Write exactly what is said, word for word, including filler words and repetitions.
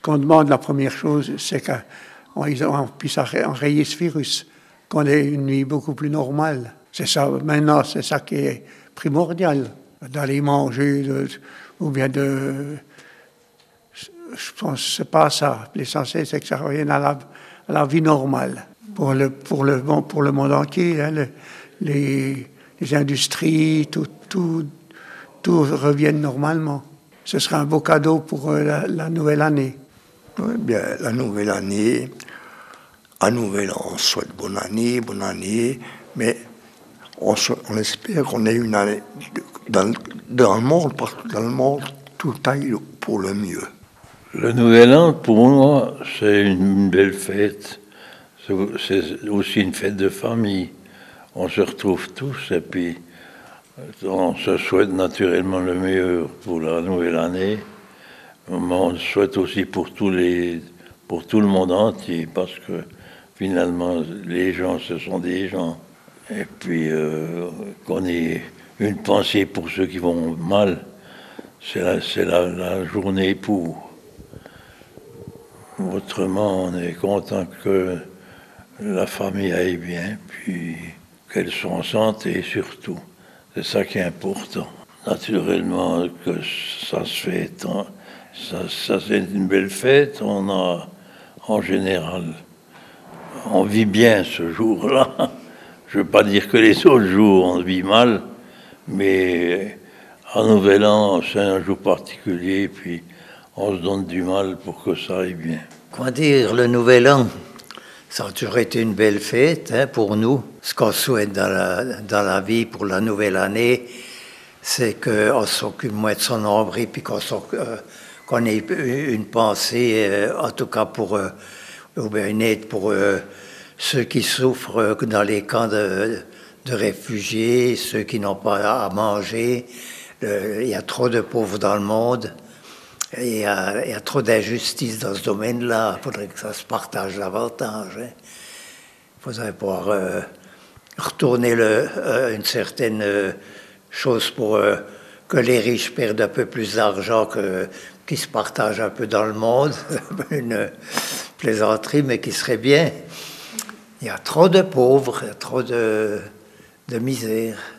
qu'on demande, la première chose, c'est qu'on puisse enrayer ce virus, qu'on ait une vie beaucoup plus normale. C'est ça, maintenant, c'est ça qui est primordial, d'aller manger, de, ou bien de... Je pense que c'est pas ça. L'essentiel, c'est que ça revienne à la, à la vie normale. Pour le, pour le, bon, pour le monde entier, hein, le, les, les industries, tout, tout, tout revienne normalement. Ce sera un beau cadeau pour euh, la, la nouvelle année. Oui, bien, la nouvelle année, à nouvelle an, on souhaite bonne année, bonne année, mais on, on espère qu'on ait une année dans, dans le monde, partout dans le monde, tout aille pour le mieux. Le Nouvel An, pour moi, c'est une belle fête. C'est aussi une fête de famille. On se retrouve tous et puis on se souhaite naturellement le meilleur pour la nouvelle année. Mais on le souhaite aussi pour tous les, pour tout le monde entier, parce que finalement, les gens, ce sont des gens. Et puis euh, qu'on ait une pensée pour ceux qui vont mal, c'est la, c'est la, la journée pour. Autrement, on est content que la famille aille bien, puis qu'elle soit en santé surtout. C'est ça qui est important. Naturellement que ça se fait, ça, ça c'est une belle fête, on a en général, on vit bien ce jour-là. Je ne veux pas dire que les autres jours on vit mal, mais à Nouvel An, c'est un jour particulier, puis on se donne du mal pour que ça aille bien. Comment dire, le Nouvel An, ça a toujours été une belle fête hein, pour nous. Ce qu'on souhaite dans la, dans la vie pour la nouvelle année, c'est qu'on s'occupe moins de son nombril, puis qu'on euh, qu'on ait une pensée, euh, en tout cas pour, euh, ou bien une aide pour euh, ceux qui souffrent euh, dans les camps de, de réfugiés, ceux qui n'ont pas à manger. Le, il y a trop de pauvres dans le monde. Il y, a, il y a trop d'injustice dans ce domaine-là. Il faudrait que ça se partage davantage. Hein. Il faudrait pouvoir euh, retourner le, euh, une certaine euh, chose pour euh, que les riches perdent un peu plus d'argent, que, qu'ils se partagent un peu dans le monde. Une plaisanterie, mais qui serait bien. Il y a trop de pauvres, il y a trop de, de misère.